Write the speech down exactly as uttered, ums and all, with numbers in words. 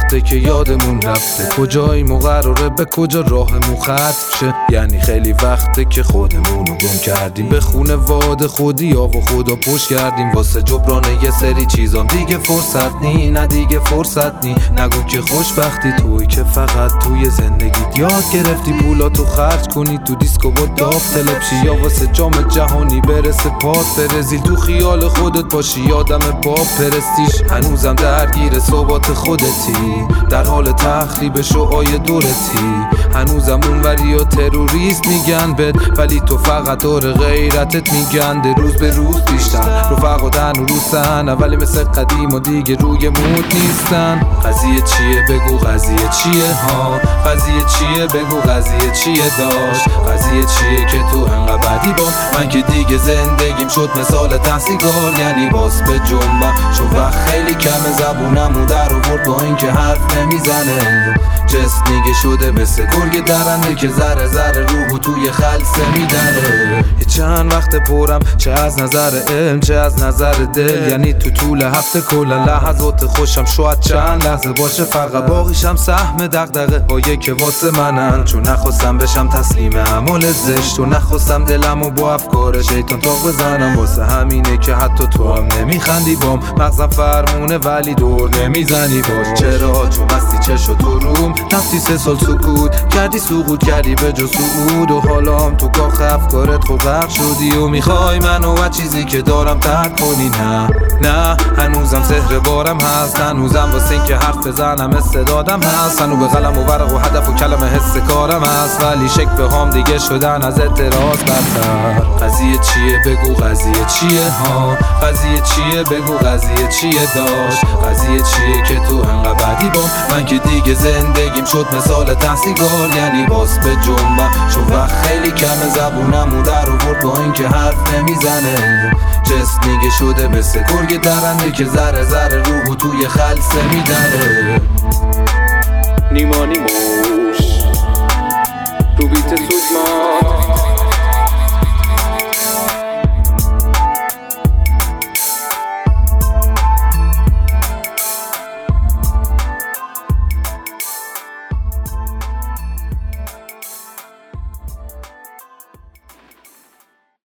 وقته که یادمون رفته کجایی مقرره به کجا راهمون ختم شه. یعنی خیلی وقته که خودمونو گم کردیم به خونه واد خودی یا و خدا پشت کردیم واسه جبران یه سری چیزام. دیگه فرصت نی نه دیگه فرصت نی نگو که خوشبختی توی که فقط توی زندگیت یاد گرفتی پولاتو خرج کنی تو دیسکو با داف تلپشی یا واسه جام جهانی برسه پات برزیل تو خیال خودت باشی یادم باب پرستیش. هنوزم درگیر صحبات خودتی در حال تخریب شعای دورتی هنوزم اونوری و تروریست میگن بد ولی تو فقط دور غیرتت میگن ده روز به روز بیشتر رفقا دن و روسن ولی مثل قدیم و دیگه روی مود نیستن. قضیه چیه بگو قضیه چیه ها قضیه چیه بگو قضیه چیه داشت قضیه چیه که تو انقدر بدی با من که دیگه زندگیم شد مثال تحصیلگار یعنی باز به جنبم چون وقت خیلی کمه زبونمو در آورد با اینکه حرف نمیزنه جسمیگه شده مثل گرگ درنده که ذره ذره روحو توی خلصه میدنه. چند وقت پرم چه از نظر علم چه از نظر دل یعنی تو طول هفته کلا لحظات خوشم شاید چند لحظه باشه فقط باقیشم سهم دغدغه هایی که واسه منن چون نخواستم بشم تسلیم اعمال زشت و نخواستم دلمو با افکار شیطان تاق بزنم واسه همینه که حتی تو هم نمیخندی بام مغزم فرمونه ولی دور نمیزنی باش. چرا چون بستی چشو تو روم رفتی سه سال سکوت کردی سقوط کردی به جز سعود و حالا هم تو کاخ افکارت خود غرق شدی و میخوای منو و چیزی که دارم ترک کنی. نه نه هنوزم سحر بارم هست هنوزم واسه این که حرف بزنم استعدادم هست هنو به قلم و ورق و هدف و کلمه حس کارم هست ولی شکل هم دیگه شدن از اعتراض بدتر. قضیه چیه بگو قضیه چیه ها قضیه چیه بگو قضیه چیه داشت قضیه چیه که تو انقدر بدی با من که دیگه زندگیم شد مثال تحصیلگار یعنی باز به جنبم چون وقت خیلی کمه زبونمو در آورد با اینکه حرف نمیزنه جسمیگه شده مثل گرگ درنده که ذره ذره روحو توی خلصه میدنه. نیما نیموش رو بیت سوزمات